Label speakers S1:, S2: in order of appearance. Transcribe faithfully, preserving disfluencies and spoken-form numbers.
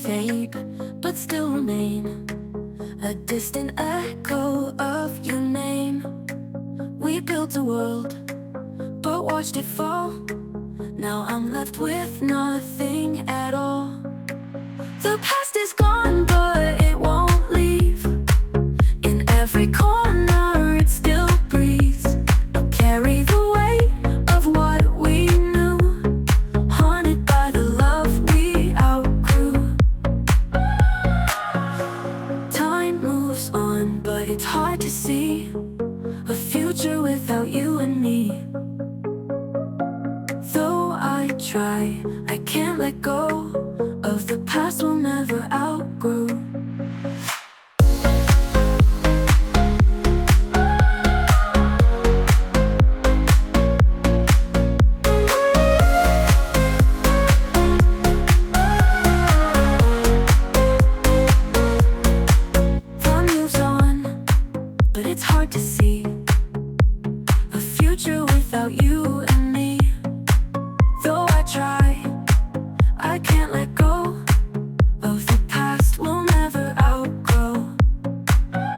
S1: fade, but still remain a distant echo of your name. We built a world, but watched it fall. Now I'm left with nothing at all. The past is gone, but it won't leave. In every corner it still breathes. I'll carry the weight of what we knew, haunted by the love we outgrew. Time moves on, but it's hard to see a future without you and me. Though I try, I can't let go of the past we'll never outgrow. Time moves on, but it's hard to see a future without you and